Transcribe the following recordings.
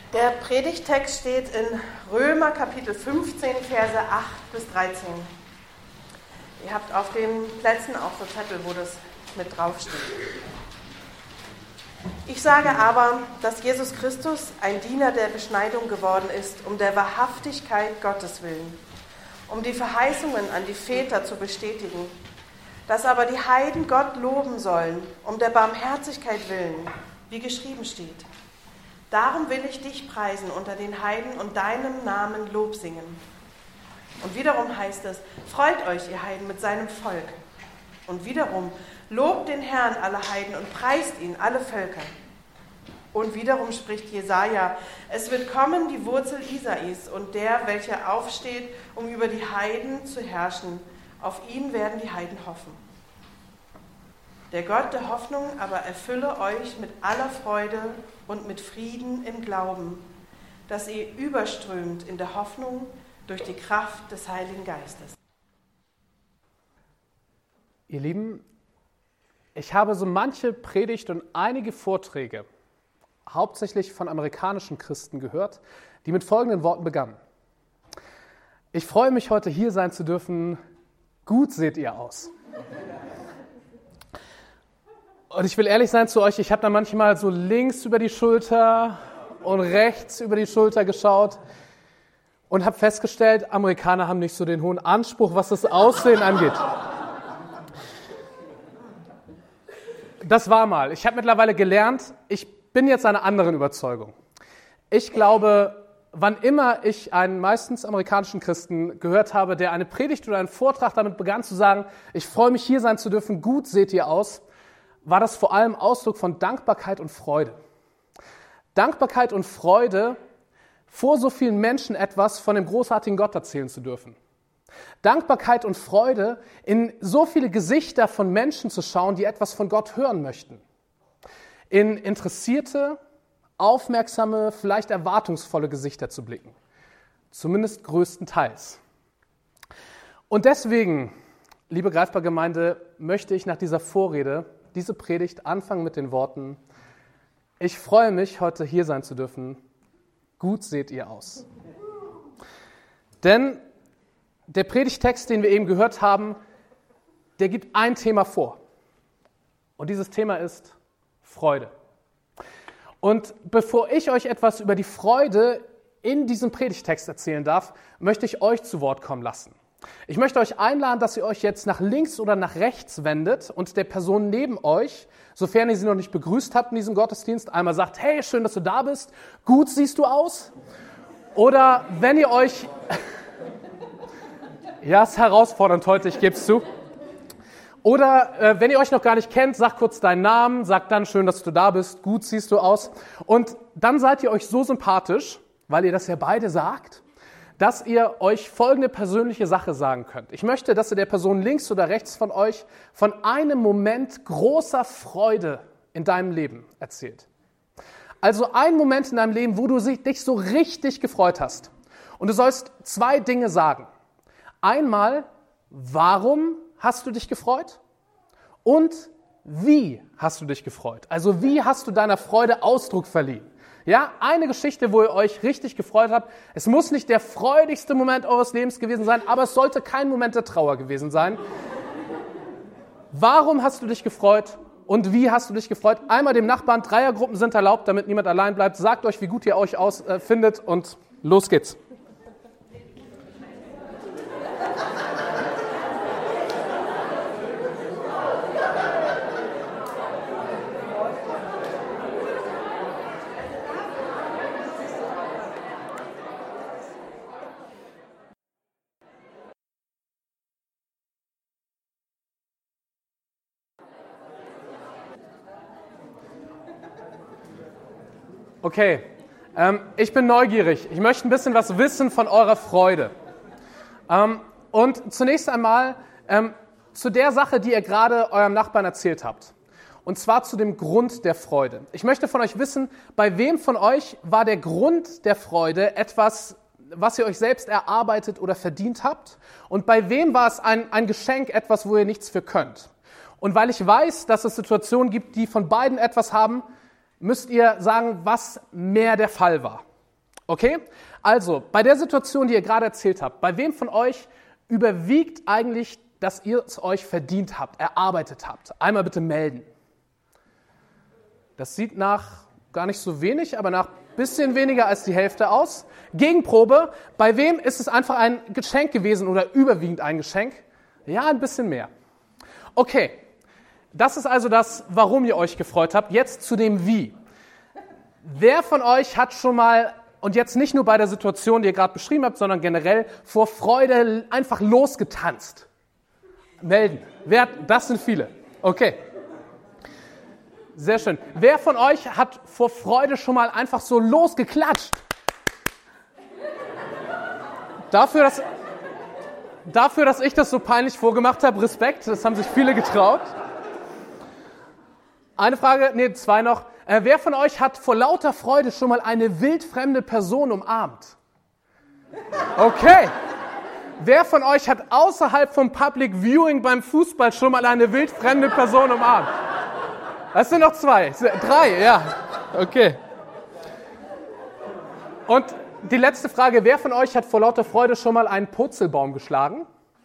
Der Predigttext steht in Römer Kapitel 15, Verse 8 bis 13. Ihr habt auf den Plätzen auch so Zettel, wo das mit draufsteht. Ich sage aber, dass Jesus Christus ein Diener der Beschneidung geworden ist, um der Wahrhaftigkeit Gottes willen, um die Verheißungen an die Väter zu bestätigen, dass aber die Heiden Gott loben sollen, um der Barmherzigkeit willen, wie geschrieben steht. Darum will ich dich preisen unter den Heiden und deinem Namen Lob singen. Und wiederum heißt es, freut euch, ihr Heiden, mit seinem Volk. Und wiederum, lobt den Herrn, alle Heiden, und preist ihn, alle Völker. Und wiederum spricht Jesaja, es wird kommen die Wurzel Isais und der, welcher aufsteht, um über die Heiden zu herrschen. Auf ihn werden die Heiden hoffen. Der Gott der Hoffnung aber erfülle euch mit aller Freude und mit Frieden im Glauben, dass ihr überströmt in der Hoffnung durch die Kraft des Heiligen Geistes. Ihr Lieben, ich habe so manche Predigt und einige Vorträge, hauptsächlich von amerikanischen Christen gehört, die mit folgenden Worten begannen. Ich freue mich, heute hier sein zu dürfen. Gut seht ihr aus. Und ich will ehrlich sein zu euch, ich habe da manchmal so links über die Schulter und rechts über die Schulter geschaut und habe festgestellt, Amerikaner haben nicht so den hohen Anspruch, was das Aussehen angeht. Das war mal. Ich habe mittlerweile gelernt, ich bin jetzt einer anderen Überzeugung. Ich glaube, wann immer ich einen meistens amerikanischen Christen gehört habe, der eine Predigt oder einen Vortrag damit begann zu sagen, ich freue mich hier sein zu dürfen, gut seht ihr aus, war das vor allem Ausdruck von Dankbarkeit und Freude. Dankbarkeit und Freude, vor so vielen Menschen etwas von dem großartigen Gott erzählen zu dürfen. Dankbarkeit und Freude, in so viele Gesichter von Menschen zu schauen, die etwas von Gott hören möchten. In interessierte, aufmerksame, vielleicht erwartungsvolle Gesichter zu blicken. Zumindest größtenteils. Und deswegen, liebe Greifbar-Gemeinde, möchte ich nach dieser Vorrede diese Predigt anfangen mit den Worten: Ich freue mich, heute hier sein zu dürfen. Gut seht ihr aus. Denn der Predigttext, den wir eben gehört haben, der gibt ein Thema vor. Und dieses Thema ist Freude. Und bevor ich euch etwas über die Freude in diesem Predigttext erzählen darf, möchte ich euch zu Wort kommen lassen. Ich möchte euch einladen, dass ihr euch jetzt nach links oder nach rechts wendet und der Person neben euch, sofern ihr sie noch nicht begrüßt habt in diesem Gottesdienst, einmal sagt, hey, schön, dass du da bist, gut siehst du aus. Oder wenn ihr euch, ja, ist herausfordernd heute, ich gebe es zu. Oder wenn ihr euch noch gar nicht kennt, sagt kurz deinen Namen, sagt dann, schön, dass du da bist, gut siehst du aus. Und dann seid ihr euch so sympathisch, weil ihr das ja beide sagt, dass ihr euch folgende persönliche Sache sagen könnt. Ich möchte, dass ihr der Person links oder rechts von euch von einem Moment großer Freude in deinem Leben erzählt. Also ein Moment in deinem Leben, wo du dich so richtig gefreut hast. Und du sollst zwei Dinge sagen. Einmal, warum hast du dich gefreut? Und wie hast du dich gefreut? Also wie hast du deiner Freude Ausdruck verliehen? Ja, eine Geschichte, wo ihr euch richtig gefreut habt. Es muss nicht der freudigste Moment eures Lebens gewesen sein, aber es sollte kein Moment der Trauer gewesen sein. Warum hast du dich gefreut und wie hast du dich gefreut? Einmal dem Nachbarn, Dreiergruppen sind erlaubt, damit niemand allein bleibt. Sagt euch, wie gut ihr euch findet und los geht's. Okay, ich bin neugierig. Ich möchte ein bisschen was wissen von eurer Freude. Und zunächst einmal zu der Sache, die ihr gerade eurem Nachbarn erzählt habt. Und zwar zu dem Grund der Freude. Ich möchte von euch wissen, bei wem von euch war der Grund der Freude etwas, was ihr euch selbst erarbeitet oder verdient habt? Und bei wem war es ein Geschenk, etwas, wo ihr nichts für könnt? Und weil ich weiß, dass es Situationen gibt, die von beiden etwas haben, müsst ihr sagen, was mehr der Fall war. Okay? Also, bei der Situation, die ihr gerade erzählt habt, bei wem von euch überwiegt eigentlich, dass ihr es euch verdient habt, erarbeitet habt? Einmal bitte melden. Das sieht nach gar nicht so wenig, aber nach ein bisschen weniger als die Hälfte aus. Gegenprobe, bei wem ist es einfach ein Geschenk gewesen oder überwiegend ein Geschenk? Ja, ein bisschen mehr. Okay, das ist also das, warum ihr euch gefreut habt. Jetzt zu dem Wie. Wer von euch hat schon mal, und jetzt nicht nur bei der Situation, die ihr gerade beschrieben habt, sondern generell vor Freude einfach losgetanzt? Melden. Das sind viele. Okay. Sehr schön. Wer von euch hat vor Freude schon mal einfach so losgeklatscht? Dafür, dass ich das so peinlich vorgemacht habe, Respekt, das haben sich viele getraut. Eine Frage, zwei noch. Wer von euch hat vor lauter Freude schon mal eine wildfremde Person umarmt? Okay. Wer von euch hat außerhalb vom Public Viewing beim Fußball schon mal eine wildfremde Person umarmt? Das sind noch 2. 3, ja. Okay. Und die letzte Frage, wer von euch hat vor lauter Freude schon mal einen Purzelbaum geschlagen?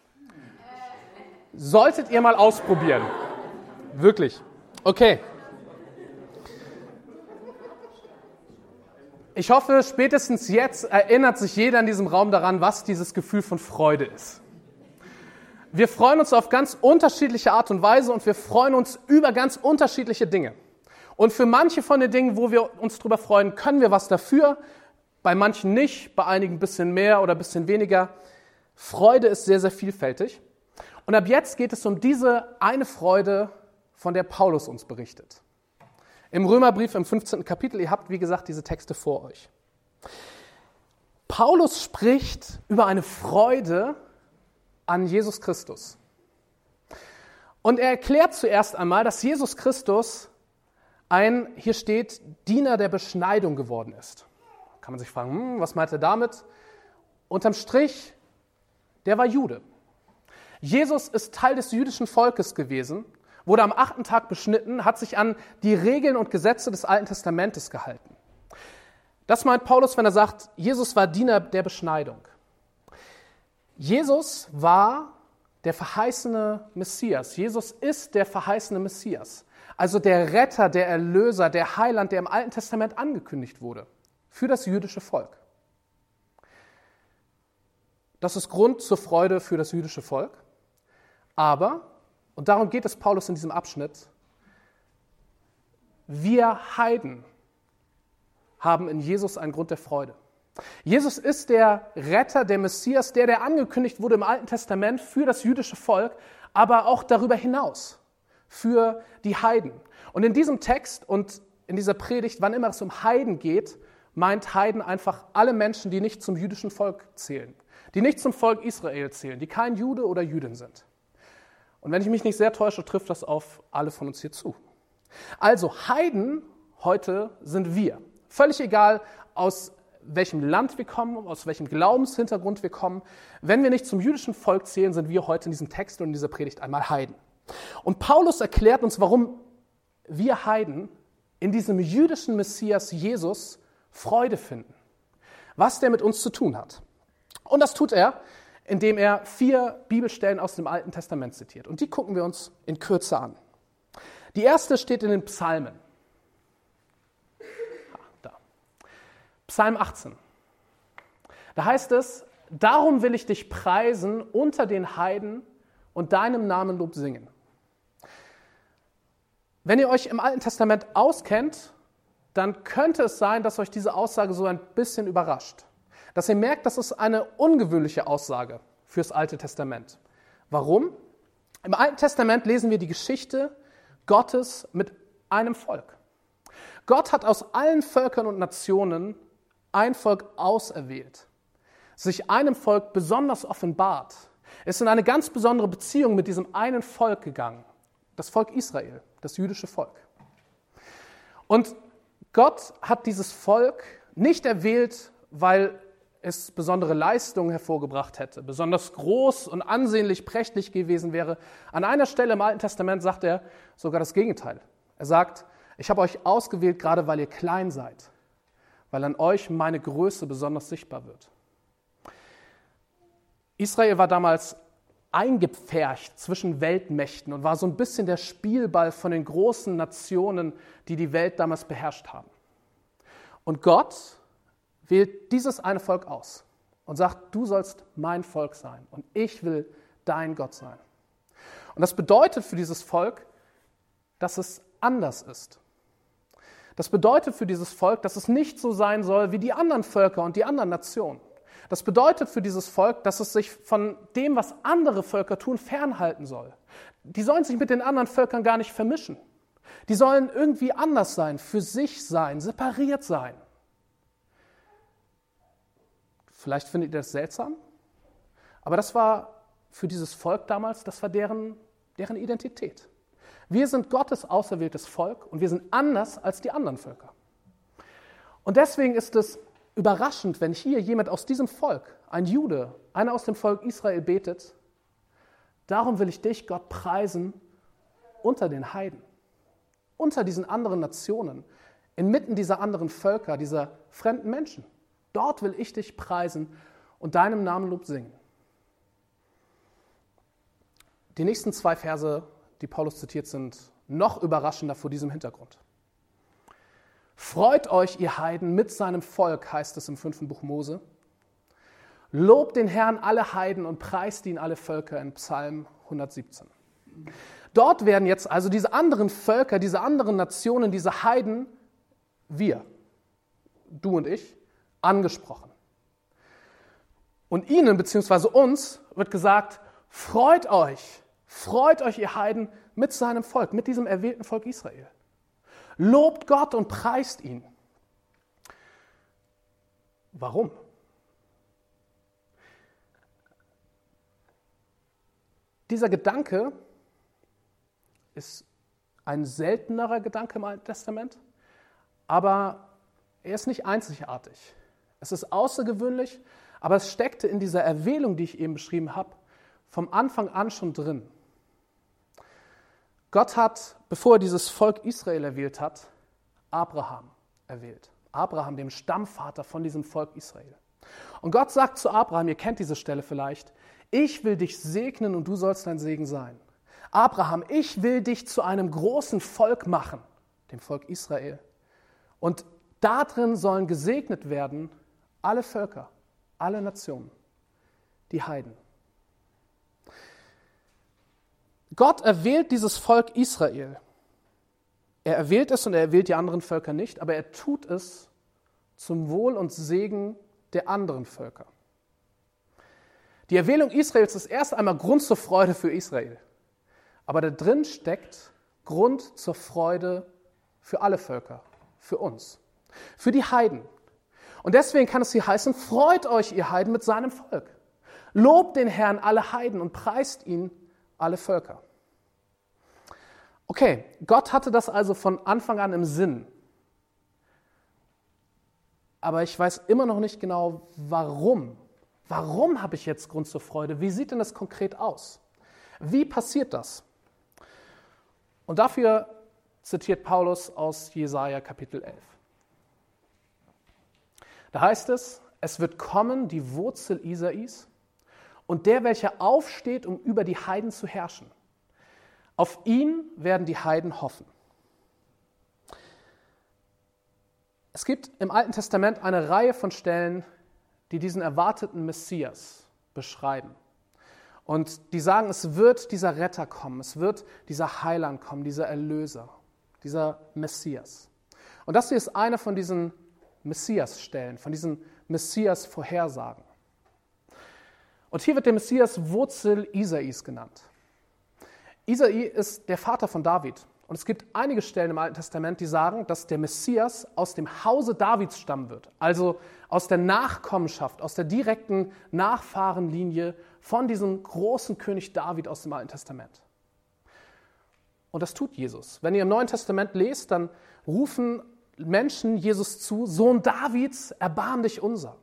Solltet ihr mal ausprobieren. Wirklich. Okay. Ich hoffe, spätestens jetzt erinnert sich jeder in diesem Raum daran, was dieses Gefühl von Freude ist. Wir freuen uns auf ganz unterschiedliche Art und Weise und wir freuen uns über ganz unterschiedliche Dinge. Und für manche von den Dingen, wo wir uns drüber freuen, können wir was dafür, bei manchen nicht, bei einigen ein bisschen mehr oder ein bisschen weniger. Freude ist sehr, sehr vielfältig. Und ab jetzt geht es um diese eine Freude, von der Paulus uns berichtet. Im Römerbrief im 15. Kapitel, ihr habt, wie gesagt, diese Texte vor euch. Paulus spricht über eine Freude an Jesus Christus. Und er erklärt zuerst einmal, dass Jesus Christus hier steht, Diener der Beschneidung geworden ist. Kann man sich fragen, was meint er damit? Unterm Strich, der war Jude. Jesus ist Teil des jüdischen Volkes gewesen, wurde am 8. Tag beschnitten, hat sich an die Regeln und Gesetze des Alten Testamentes gehalten. Das meint Paulus, wenn er sagt, Jesus war Diener der Beschneidung. Jesus war der verheißene Messias. Jesus ist der verheißene Messias. Also der Retter, der Erlöser, der Heiland, der im Alten Testament angekündigt wurde für das jüdische Volk. Das ist Grund zur Freude für das jüdische Volk. Aber, und darum geht es Paulus in diesem Abschnitt, wir Heiden haben in Jesus einen Grund der Freude. Jesus ist der Retter, der Messias, der angekündigt wurde im Alten Testament für das jüdische Volk, aber auch darüber hinaus für die Heiden. Und in diesem Text und in dieser Predigt, wann immer es um Heiden geht, meint Heiden einfach alle Menschen, die nicht zum jüdischen Volk zählen, die nicht zum Volk Israel zählen, die kein Jude oder Jüdin sind. Und wenn ich mich nicht sehr täusche, trifft das auf alle von uns hier zu. Also Heiden heute sind wir. Völlig egal, aus welchem Land wir kommen, aus welchem Glaubenshintergrund wir kommen. Wenn wir nicht zum jüdischen Volk zählen, sind wir heute in diesem Text und in dieser Predigt einmal Heiden. Und Paulus erklärt uns, warum wir Heiden in diesem jüdischen Messias Jesus Freude finden. Was der mit uns zu tun hat. Und das tut er, indem er 4 Bibelstellen aus dem Alten Testament zitiert. Und die gucken wir uns in Kürze an. Die erste steht in den Psalmen. Psalm 18. Da heißt es, darum will ich dich preisen unter den Heiden und deinem Namen Lob singen. Wenn ihr euch im Alten Testament auskennt, dann könnte es sein, dass euch diese Aussage so ein bisschen überrascht. Dass ihr merkt, das ist eine ungewöhnliche Aussage fürs Alte Testament. Warum? Im Alten Testament lesen wir die Geschichte Gottes mit einem Volk. Gott hat aus allen Völkern und Nationen ein Volk auserwählt, sich einem Volk besonders offenbart, ist in eine ganz besondere Beziehung mit diesem einen Volk gegangen, das Volk Israel, das jüdische Volk. Und Gott hat dieses Volk nicht erwählt, weil es besondere Leistungen hervorgebracht hätte, besonders groß und ansehnlich, prächtig gewesen wäre. An einer Stelle im Alten Testament sagt er sogar das Gegenteil. Er sagt, ich habe euch ausgewählt, gerade weil ihr klein seid, weil an euch meine Größe besonders sichtbar wird. Israel war damals eingepfercht zwischen Weltmächten und war so ein bisschen der Spielball von den großen Nationen, die die Welt damals beherrscht haben. Und Gott wählt dieses eine Volk aus und sagt, du sollst mein Volk sein und ich will dein Gott sein. Und das bedeutet für dieses Volk, dass es anders ist. Das bedeutet für dieses Volk, dass es nicht so sein soll wie die anderen Völker und die anderen Nationen. Das bedeutet für dieses Volk, dass es sich von dem, was andere Völker tun, fernhalten soll. Die sollen sich mit den anderen Völkern gar nicht vermischen. Die sollen irgendwie anders sein, für sich sein, separiert sein. Vielleicht findet ihr das seltsam, aber das war für dieses Volk damals, das war deren Identität. Wir sind Gottes auserwähltes Volk und wir sind anders als die anderen Völker. Und deswegen ist es überraschend, wenn hier jemand aus diesem Volk, ein Jude, einer aus dem Volk Israel betet, darum will ich dich, Gott, preisen unter den Heiden, unter diesen anderen Nationen, inmitten dieser anderen Völker, dieser fremden Menschen. Dort will ich dich preisen und deinem Namen Lob singen. Die nächsten 2 Verse, die Paulus zitiert, sind noch überraschender vor diesem Hintergrund. Freut euch, ihr Heiden, mit seinem Volk, heißt es im 5. Buch Mose. Lobt den Herrn alle Heiden und preist ihn alle Völker in Psalm 117. Dort werden jetzt also diese anderen Völker, diese anderen Nationen, diese Heiden, wir, du und ich, angesprochen. Und ihnen bzw. uns wird gesagt, freut euch, ihr Heiden, mit seinem Volk, mit diesem erwählten Volk Israel. Lobt Gott und preist ihn. Warum? Dieser Gedanke ist ein seltenerer Gedanke im Alten Testament, aber er ist nicht einzigartig. Es ist außergewöhnlich, aber es steckte in dieser Erwählung, die ich eben beschrieben habe, vom Anfang an schon drin. Gott hat, bevor er dieses Volk Israel erwählt hat, Abraham erwählt. Abraham, dem Stammvater von diesem Volk Israel. Und Gott sagt zu Abraham, ihr kennt diese Stelle vielleicht, ich will dich segnen und du sollst ein Segen sein. Abraham, ich will dich zu einem großen Volk machen, dem Volk Israel. Und darin sollen gesegnet werden alle Völker, alle Nationen, die Heiden. Gott erwählt dieses Volk Israel. Er erwählt es und er erwählt die anderen Völker nicht, aber er tut es zum Wohl und Segen der anderen Völker. Die Erwählung Israels ist erst einmal Grund zur Freude für Israel. Aber da drin steckt Grund zur Freude für alle Völker, für uns, für die Heiden. Und deswegen kann es hier heißen, freut euch, ihr Heiden, mit seinem Volk. Lobt den Herrn alle Heiden und preist ihn alle Völker. Okay, Gott hatte das also von Anfang an im Sinn. Aber ich weiß immer noch nicht genau, warum. Warum habe ich jetzt Grund zur Freude? Wie sieht denn das konkret aus? Wie passiert das? Und dafür zitiert Paulus aus Jesaja Kapitel 11. Da heißt es, es wird kommen die Wurzel Isais und der, welcher aufsteht, um über die Heiden zu herrschen. Auf ihn werden die Heiden hoffen. Es gibt im Alten Testament eine Reihe von Stellen, die diesen erwarteten Messias beschreiben. Und die sagen, es wird dieser Retter kommen, es wird dieser Heiland kommen, dieser Erlöser, dieser Messias. Und das hier ist eine von diesen Messias-Stellen, von diesen Messias-Vorhersagen. Und hier wird der Messias Wurzel Isais genannt. Isai ist der Vater von David. Und es gibt einige Stellen im Alten Testament, die sagen, dass der Messias aus dem Hause Davids stammen wird. Also aus der Nachkommenschaft, aus der direkten Nachfahrenlinie von diesem großen König David aus dem Alten Testament. Und das tut Jesus. Wenn ihr im Neuen Testament lest, dann rufen Menschen Jesus zu, Sohn Davids, erbarm dich unser.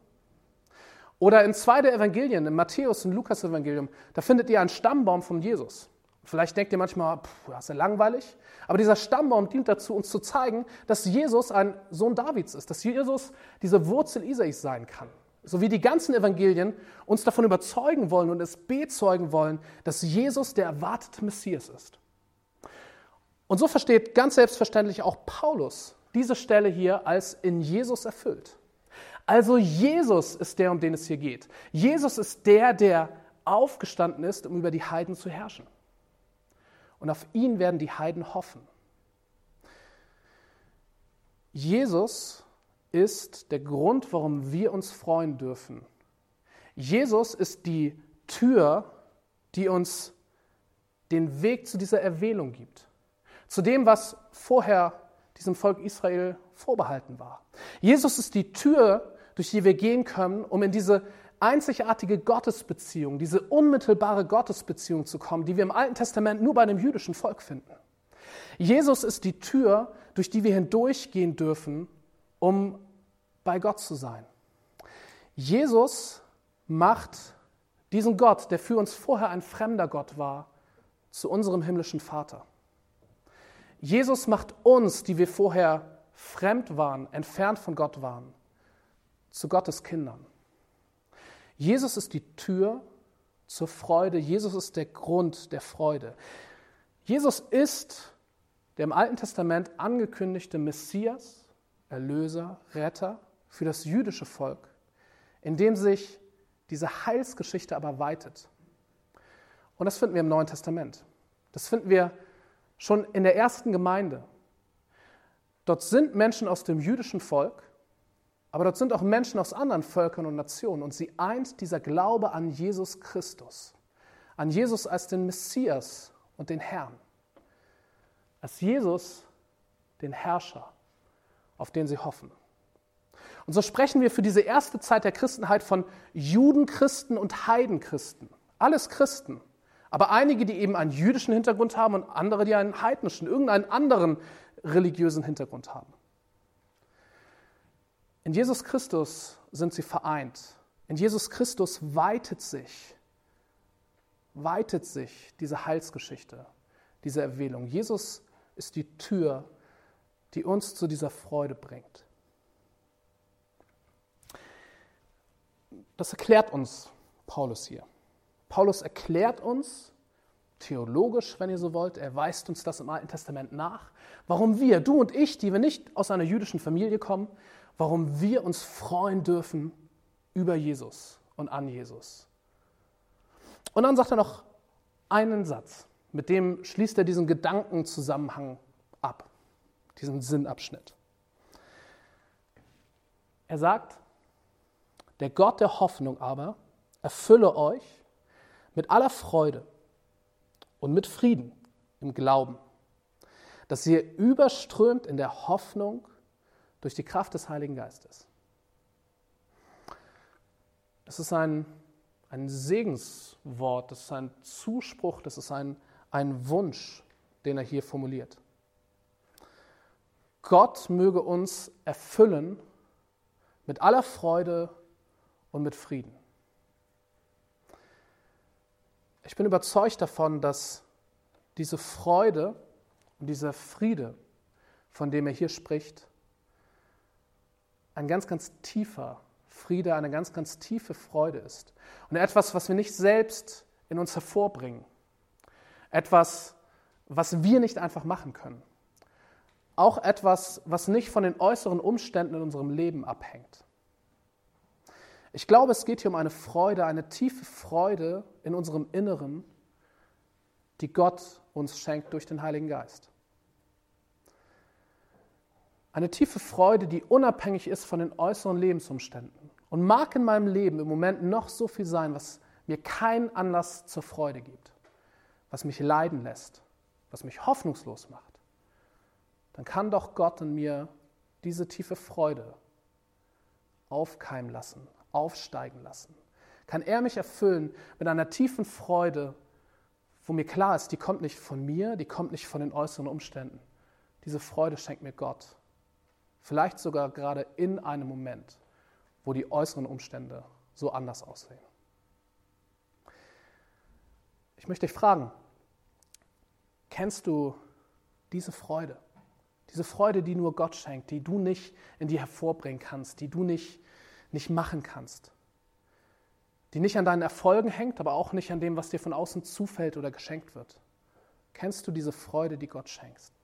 Oder in 2 der Evangelien, im Matthäus- und Lukas-Evangelium, da findet ihr einen Stammbaum von Jesus. Vielleicht denkt ihr manchmal, das ist ja langweilig. Aber dieser Stammbaum dient dazu, uns zu zeigen, dass Jesus ein Sohn Davids ist, dass Jesus diese Wurzel Isais sein kann. So wie die ganzen Evangelien uns davon überzeugen wollen und es bezeugen wollen, dass Jesus der erwartete Messias ist. Und so versteht ganz selbstverständlich auch Paulus diese Stelle hier als in Jesus erfüllt. Also Jesus ist der, um den es hier geht. Jesus ist der, der aufgestanden ist, um über die Heiden zu herrschen. Und auf ihn werden die Heiden hoffen. Jesus ist der Grund, warum wir uns freuen dürfen. Jesus ist die Tür, die uns den Weg zu dieser Erwählung gibt. Zu dem, was vorher diesem Volk Israel vorbehalten war. Jesus ist die Tür, durch die wir gehen können, um in diese einzigartige Gottesbeziehung, diese unmittelbare Gottesbeziehung zu kommen, die wir im Alten Testament nur bei einem jüdischen Volk finden. Jesus ist die Tür, durch die wir hindurchgehen dürfen, um bei Gott zu sein. Jesus macht diesen Gott, der für uns vorher ein fremder Gott war, zu unserem himmlischen Vater. Jesus macht uns, die wir vorher fremd waren, entfernt von Gott waren, zu Gottes Kindern. Jesus ist die Tür zur Freude. Jesus ist der Grund der Freude. Jesus ist der im Alten Testament angekündigte Messias, Erlöser, Retter für das jüdische Volk, in dem sich diese Heilsgeschichte aber weitet. Und das finden wir im Neuen Testament. Das finden wir schon in der ersten Gemeinde. Dort sind Menschen aus dem jüdischen Volk, aber dort sind auch Menschen aus anderen Völkern und Nationen und sie eint dieser Glaube an Jesus Christus, an Jesus als den Messias und den Herrn, als Jesus, den Herrscher, auf den sie hoffen. Und so sprechen wir für diese erste Zeit der Christenheit von Judenchristen und Heidenchristen, alles Christen, aber einige, die eben einen jüdischen Hintergrund haben und andere, die einen heidnischen, irgendeinen anderen religiösen Hintergrund haben. In Jesus Christus sind sie vereint. In Jesus Christus weitet sich diese Heilsgeschichte, diese Erwählung. Jesus ist die Tür, die uns zu dieser Freude bringt. Das erklärt uns Paulus hier. Paulus erklärt uns, theologisch, wenn ihr so wollt, er weist uns das im Alten Testament nach, warum wir, du und ich, die wir nicht aus einer jüdischen Familie kommen, warum wir uns freuen dürfen über Jesus und an Jesus. Und dann sagt er noch einen Satz, mit dem schließt er diesen Gedankenzusammenhang ab, diesen Sinnabschnitt. Er sagt, der Gott der Hoffnung aber erfülle euch mit aller Freude und mit Frieden im Glauben, dass ihr überströmt in der Hoffnung durch die Kraft des Heiligen Geistes. Das ist ein Segenswort, das ist ein Zuspruch, das ist ein Wunsch, den er hier formuliert. Gott möge uns erfüllen mit aller Freude und mit Frieden. Ich bin überzeugt davon, dass diese Freude und dieser Friede, von dem er hier spricht, ein ganz, ganz tiefer Friede, eine ganz, ganz tiefe Freude ist. Und etwas, was wir nicht selbst in uns hervorbringen. Etwas, was wir nicht einfach machen können. Auch etwas, was nicht von den äußeren Umständen in unserem Leben abhängt. Ich glaube, es geht hier um eine Freude, eine tiefe Freude in unserem Inneren, die Gott uns schenkt durch den Heiligen Geist. Eine tiefe Freude, die unabhängig ist von den äußeren Lebensumständen. Und mag in meinem Leben im Moment noch so viel sein, was mir keinen Anlass zur Freude gibt, was mich leiden lässt, was mich hoffnungslos macht. Dann kann doch Gott in mir diese tiefe Freude aufkeimen lassen, aufsteigen lassen. Kann er mich erfüllen mit einer tiefen Freude, wo mir klar ist, die kommt nicht von mir, die kommt nicht von den äußeren Umständen. Diese Freude schenkt mir Gott. Vielleicht sogar gerade in einem Moment, wo die äußeren Umstände so anders aussehen. Ich möchte dich fragen, kennst du diese Freude? Diese Freude, die nur Gott schenkt, die du nicht in dir hervorbringen kannst, die du nicht machen kannst. Die nicht an deinen Erfolgen hängt, aber auch nicht an dem, was dir von außen zufällt oder geschenkt wird. Kennst du diese Freude, die Gott schenkt?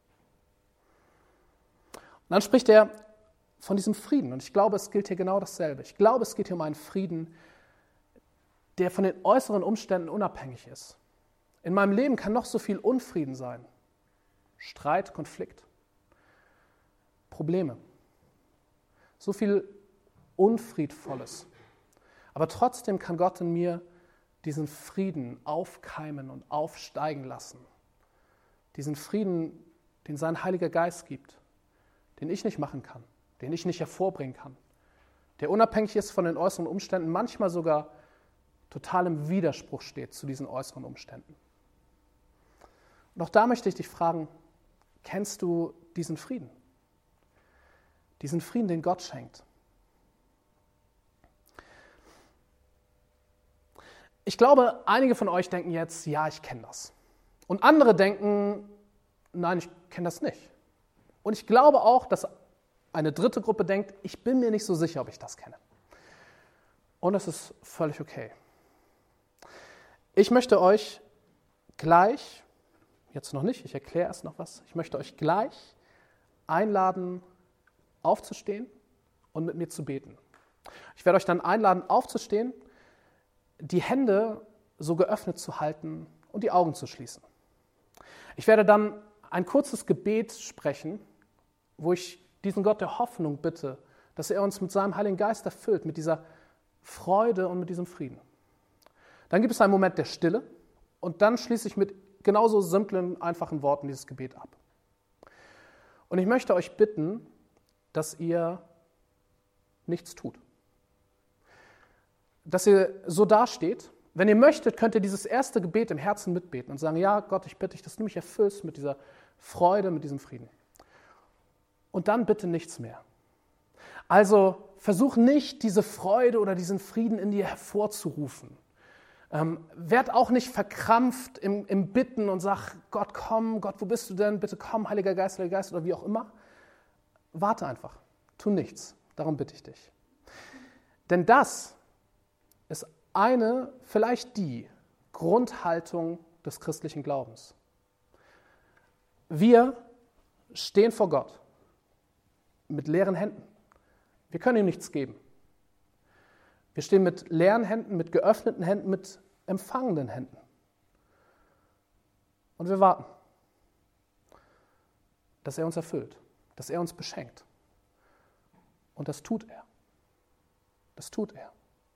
Und dann spricht er von diesem Frieden. Und ich glaube, es gilt hier genau dasselbe. Ich glaube, es geht hier um einen Frieden, der von den äußeren Umständen unabhängig ist. In meinem Leben kann noch so viel Unfrieden sein. Streit, Konflikt, Probleme. So viel Unfriedvolles. Aber trotzdem kann Gott in mir diesen Frieden aufkeimen und aufsteigen lassen. Diesen Frieden, den sein Heiliger Geist gibt, den ich nicht machen kann, den ich nicht hervorbringen kann, der unabhängig ist von den äußeren Umständen, manchmal sogar total im Widerspruch steht zu diesen äußeren Umständen. Und auch da möchte ich dich fragen, kennst du diesen Frieden? Diesen Frieden, den Gott schenkt. Ich glaube, einige von euch denken jetzt, ja, ich kenne das. Und andere denken, nein, ich kenne das nicht. Und ich glaube auch, dass eine dritte Gruppe denkt, ich bin mir nicht so sicher, ob ich das kenne. Und das ist völlig okay. Ich möchte euch gleich, jetzt noch nicht, ich erkläre erst noch was, ich möchte euch gleich einladen, aufzustehen und mit mir zu beten. Ich werde euch dann einladen, aufzustehen, die Hände so geöffnet zu halten und die Augen zu schließen. Ich werde dann ein kurzes Gebet sprechen, wo ich diesen Gott der Hoffnung bitte, dass er uns mit seinem Heiligen Geist erfüllt, mit dieser Freude und mit diesem Frieden. Dann gibt es einen Moment der Stille und dann schließe ich mit genauso simplen, einfachen Worten dieses Gebet ab. Und ich möchte euch bitten, dass ihr nichts tut. Dass ihr so dasteht. Wenn ihr möchtet, könnt ihr dieses erste Gebet im Herzen mitbeten und sagen, ja Gott, ich bitte dich, dass du mich erfüllst mit dieser Freude, mit diesem Frieden. Und dann bitte nichts mehr. Also versuch nicht, diese Freude oder diesen Frieden in dir hervorzurufen. Werd auch nicht verkrampft im Bitten und sag, Gott komm, Gott, wo bist du denn? Bitte komm, Heiliger Geist oder wie auch immer. Warte einfach, tu nichts, darum bitte ich dich. Denn das ist eine, vielleicht die Grundhaltung des christlichen Glaubens. Wir stehen vor Gott mit leeren Händen. Wir können ihm nichts geben. Wir stehen mit leeren Händen, mit geöffneten Händen, mit empfangenden Händen. Und wir warten, dass er uns erfüllt, dass er uns beschenkt. Und das tut er. Das tut er.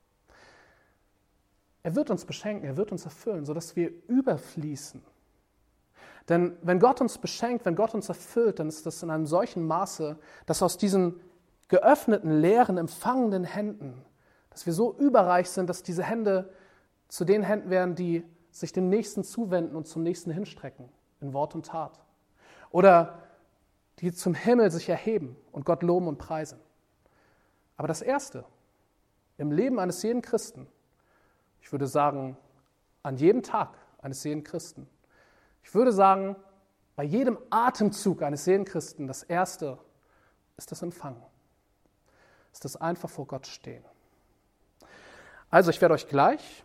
Er wird uns beschenken, er wird uns erfüllen, sodass wir überfließen. Denn wenn Gott uns beschenkt, wenn Gott uns erfüllt, dann ist das in einem solchen Maße, dass aus diesen geöffneten, leeren, empfangenden Händen, dass wir so überreich sind, dass diese Hände zu den Händen werden, die sich dem Nächsten zuwenden und zum Nächsten hinstrecken, in Wort und Tat. Oder die zum Himmel sich erheben und Gott loben und preisen. Aber das Erste im Leben eines jeden Christen, ich würde sagen, an jedem Tag eines jeden Christen, ich würde sagen, bei jedem Atemzug eines jeden Christen, das Erste ist das Empfangen. Ist das einfach vor Gott stehen. Also ich werde euch gleich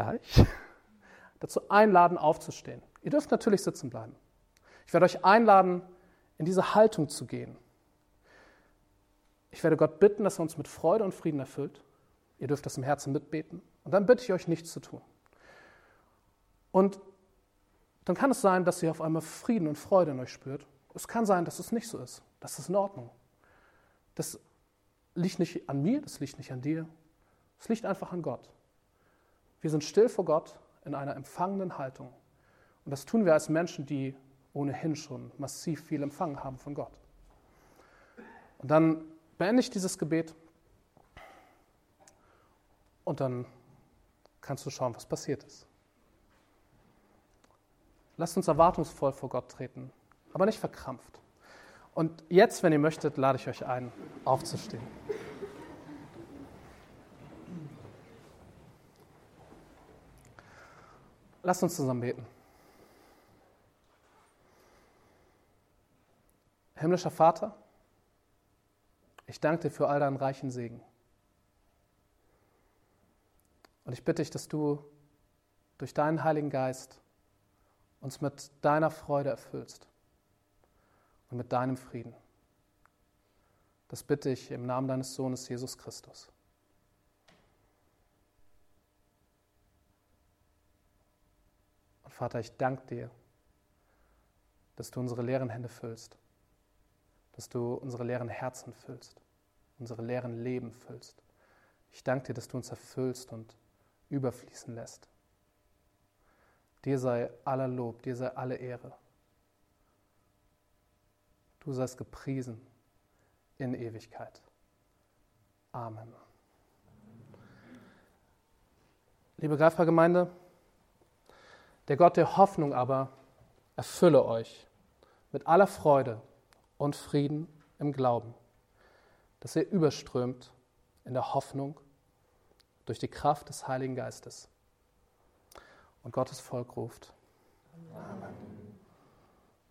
dazu einladen, aufzustehen. Ihr dürft natürlich sitzen bleiben. Ich werde euch einladen, in diese Haltung zu gehen. Ich werde Gott bitten, dass er uns mit Freude und Frieden erfüllt. Ihr dürft das im Herzen mitbeten. Und dann bitte ich euch, nichts zu tun. Und dann kann es sein, dass ihr auf einmal Frieden und Freude in euch spürt. Es kann sein, dass es nicht so ist. Das ist in Ordnung. Das liegt nicht an mir, das liegt nicht an dir. Es liegt einfach an Gott. Wir sind still vor Gott in einer empfangenden Haltung. Und das tun wir als Menschen, die ohnehin schon massiv viel empfangen haben von Gott. Und dann beende ich dieses Gebet und dann kannst du schauen, was passiert ist. Lasst uns erwartungsvoll vor Gott treten, aber nicht verkrampft. Und jetzt, wenn ihr möchtet, lade ich euch ein, aufzustehen. Lasst uns zusammen beten. Himmlischer Vater, ich danke dir für all deinen reichen Segen. Und ich bitte dich, dass du durch deinen Heiligen Geist uns mit deiner Freude erfüllst und mit deinem Frieden. Das bitte ich im Namen deines Sohnes Jesus Christus. Und Vater, ich danke dir, dass du unsere leeren Hände füllst, dass du unsere leeren Herzen füllst, unsere leeren Leben füllst. Ich danke dir, dass du uns erfüllst und überfließen lässt. Dir sei aller Lob, dir sei alle Ehre. Du seist gepriesen in Ewigkeit. Amen. Liebe Greifbar-Gemeinde, der Gott der Hoffnung aber erfülle euch mit aller Freude und Frieden im Glauben, dass ihr überströmt in der Hoffnung durch die Kraft des Heiligen Geistes. Und Gottes Volk ruft. Amen.